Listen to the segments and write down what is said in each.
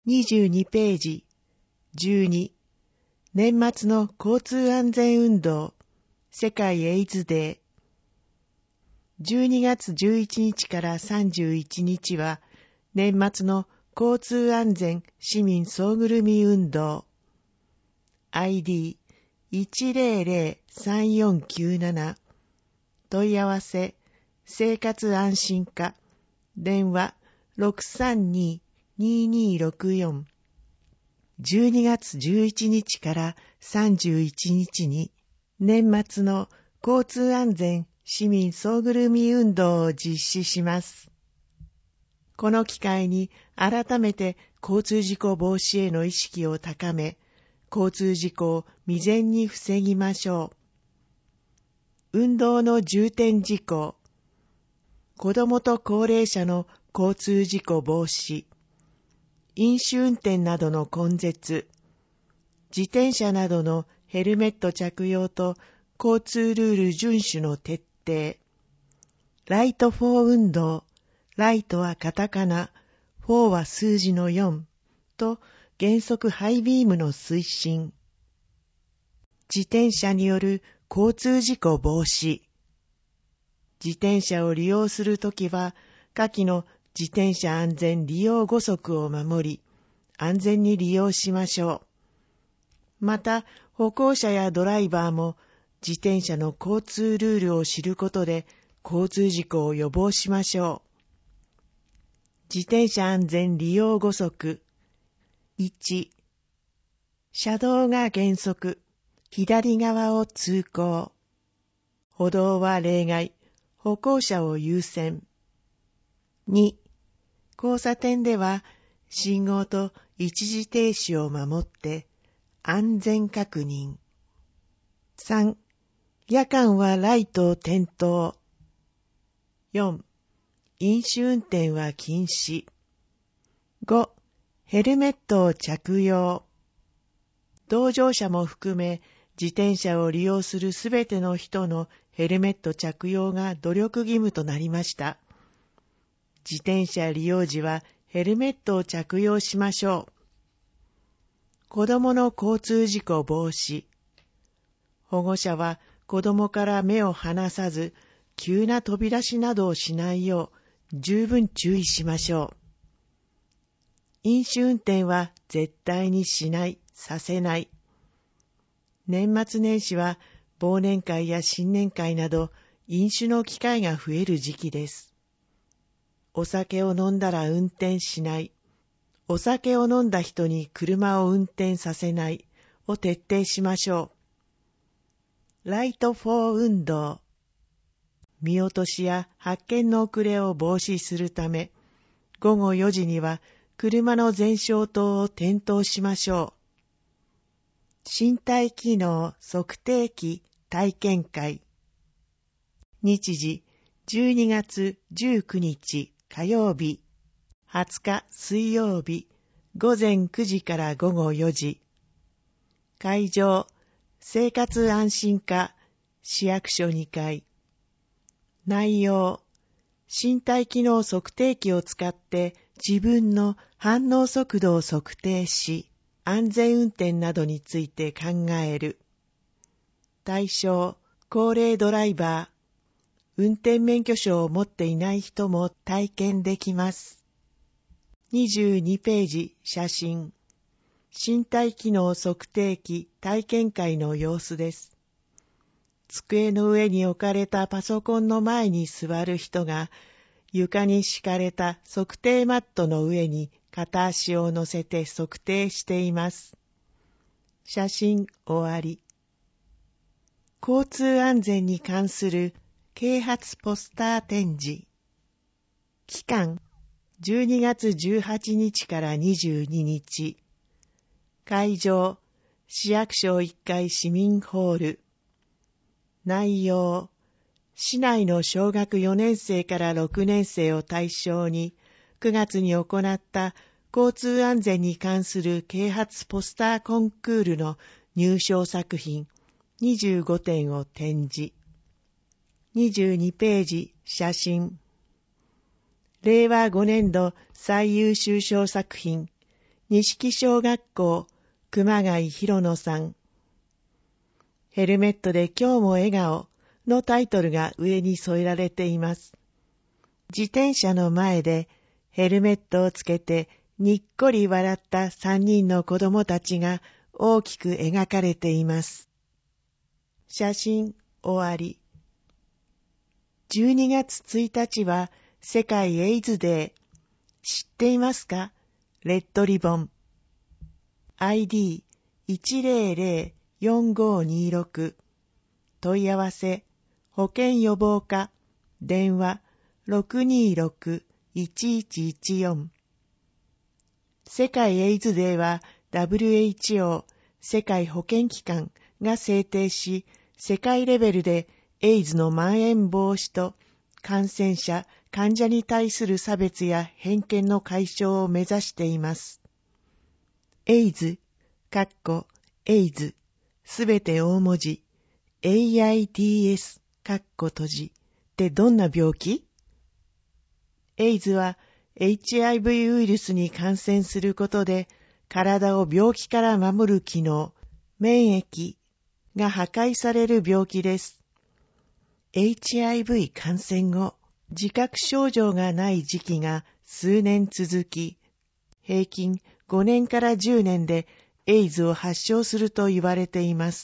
22ページ。12、年末の交通安全運動、世界エイズデー。12月11日から31日は、年末の交通安全市民総ぐるみ運動。ID1003497。問い合わせ、生活安心課。電話632-2264。12月11日から31日に年末の交通安全市民総ぐるみ運動を実施します。この機会に改めて交通事故防止への意識を高め、交通事故を未然に防ぎましょう。運動の重点事項。子どもと高齢者の交通事故防止。飲酒運転などの根絶、自転車などのヘルメット着用と交通ルール遵守の徹底、ライト4運動、ライトはカタカナ、4は数字の4と原則ハイビームの推進、自転車による交通事故防止、自転車を利用するときは下記の自転車安全利用5則を守り、安全に利用しましょう。また、歩行者やドライバーも自転車の交通ルールを知ることで交通事故を予防しましょう。自転車安全利用5則。1、車道が原則、左側を通行。歩道は例外、歩行者を優先。2、交差点では信号と一時停止を守って安全確認。3、夜間はライトを点灯。4、飲酒運転は禁止。5、ヘルメットを着用。同乗者も含め自転車を利用するすべての人のヘルメット着用が努力義務となりました。自転車利用時はヘルメットを着用しましょう。子どもの交通事故防止。保護者は子どもから目を離さず、急な飛び出しなどをしないよう十分注意しましょう。飲酒運転は絶対にしない、させない。年末年始は忘年会や新年会など飲酒の機会が増える時期です。お酒を飲んだら運転しない。お酒を飲んだ人に車を運転させないを徹底しましょう。ライト4運動。見落としや発見の遅れを防止するため、午後4時には車の前照灯を点灯しましょう。身体機能測定器体験会。日時12月19日火曜日、20日水曜日、午前9時から午後4時。会場、生活安心課、市役所2階。内容、身体機能測定器を使って自分の反応速度を測定し、安全運転などについて考える。対象、高齢ドライバー。運転免許証を持っていない人も体験できます。22ページ写真。身体機能測定器体験会の様子です。机の上に置かれたパソコンの前に座る人が、床に敷かれた測定マットの上に片足を乗せて測定しています。写真終わり。交通安全に関する啓発ポスター展示。期間、12月18日から22日。会場、市役所1階市民ホール。内容、市内の小学4年生から6年生を対象に、9月に行った交通安全に関する啓発ポスターコンクールの入賞作品25点を展示。22ページ写真。令和5年度最優秀賞作品錦小学校熊谷博野さん。ヘルメットで今日も笑顔のタイトルが上に添えられています。自転車の前でヘルメットをつけてにっこり笑った3人の子供たちが大きく描かれています。写真終わり。12月1日は世界エイズデー。知っていますか？レッドリボン。ID1004526 問い合わせ保健予防課電話 626-1114 世界エイズデーは WHO 世界保健機関が制定し、世界レベルでエイズの蔓延防止と感染者、患者に対する差別や偏見の解消を目指しています。エイズ、エイズ、すべて大文字、AIDS、閉じってどんな病気？エイズは HIV ウイルスに感染することで体を病気から守る機能、免疫が破壊される病気です。HIV 感染後、自覚症状がない時期が数年続き、平均5年から10年でエイズを発症すると言われています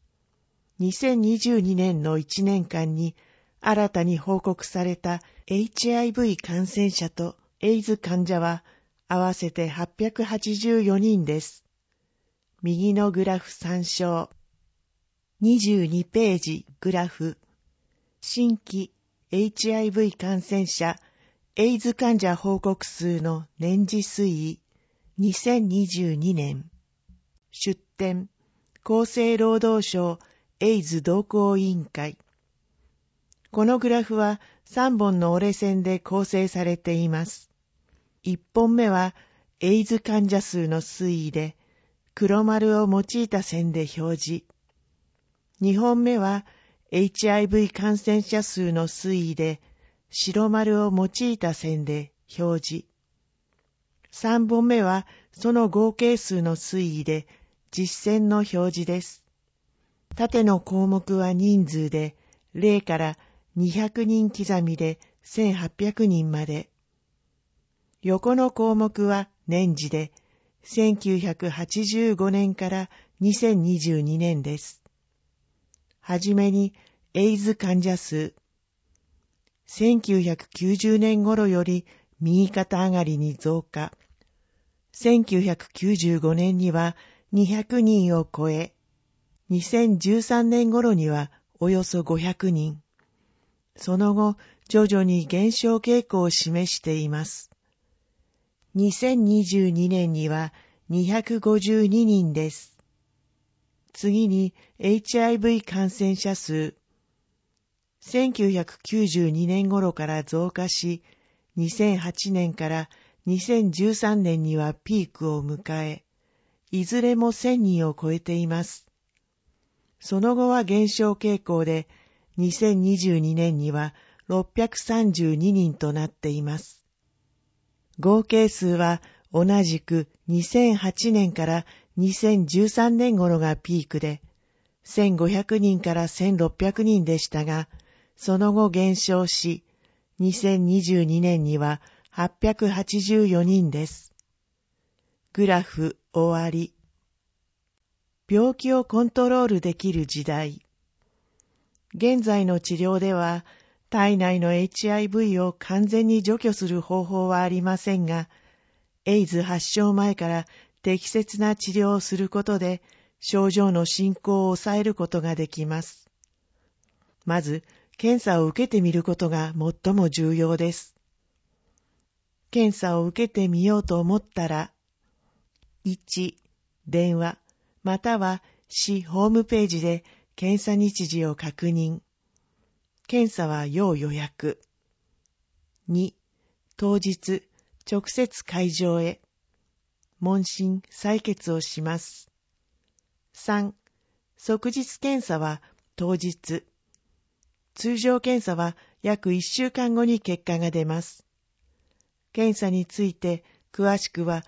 。2022年の1年間に新たに報告された HIV 感染者とエイズ患者は合わせて884人です。右のグラフ参照。22ページグラフ。新規 HIV 感染者、エイズ患者報告数の年次推移。2022年。出典、厚生労働省エイズ同行委員会。このグラフは3本の折れ線で構成されています。1本目はエイズ患者数の推移で、黒丸を用いた線で表示。2本目は HIV 感染者数の推移で、白丸を用いた線で表示。3本目はその合計数の推移で、実線の表示です。縦の項目は人数で、0から200人刻みで1800人まで。横の項目は年次で、1985年から2022年です。はじめに、エイズ患者数。1990年頃より右肩上がりに増加。1995年には200人を超え、2013年頃にはおよそ500人。その後、徐々に減少傾向を示しています。2022年には252人です。次に HIV 感染者数。1992年頃から増加し、2008年から2013年にはピークを迎え、いずれも1000人を超えています。その後は減少傾向で、2022年には632人となっています。合計数は同じく2008年から2013年頃がピークで、1500人から1600人でしたが、その後減少し、2022年には884人です。グラフ終わり。病気をコントロールできる時代。現在の治療では、体内の HIV を完全に除去する方法はありませんが、エイズ発症前から適切な治療をすることで、症状の進行を抑えることができます。まず、検査を受けてみることが最も重要です。検査を受けてみようと思ったら、1、電話、または市ホームページで検査日時を確認。検査は要予約。2、当日、直接会場へ。問診、採血をします。3、即日検査は当日。通常検査は約1週間後に結果が出ます。検査について詳しくは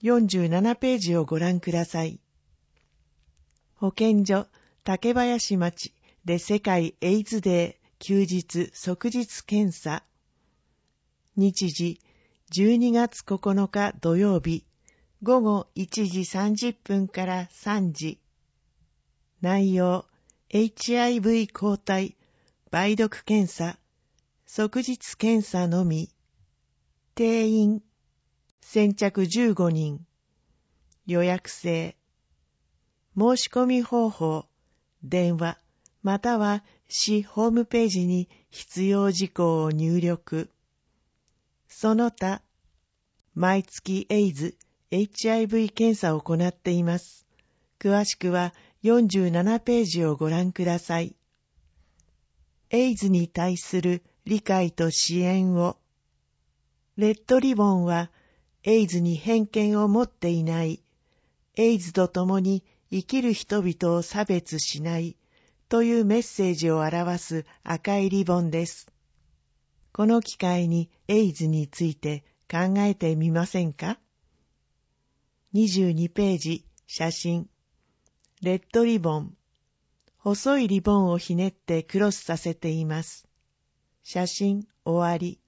47ページをご覧ください。保健所竹林町で世界エイズデー休日即日検査。日時12月9日土曜日午後1時30分から3時。内容 HIV 抗体梅毒検査即日検査のみ。定員先着15人。予約制。申し込み方法、電話または市ホームページに必要事項を入力。その他、毎月エイズ、HIV 検査を行っています。詳しくは47ページをご覧ください。エイズに対する理解と支援を。レッドリボンは、エイズに偏見を持っていない、エイズと共に生きる人々を差別しないというメッセージを表す赤いリボンです。この機会にエイズについて考えてみませんか？ 22 ページ、写真。レッドリボン。細いリボンをひねってクロスさせています。写真終わり。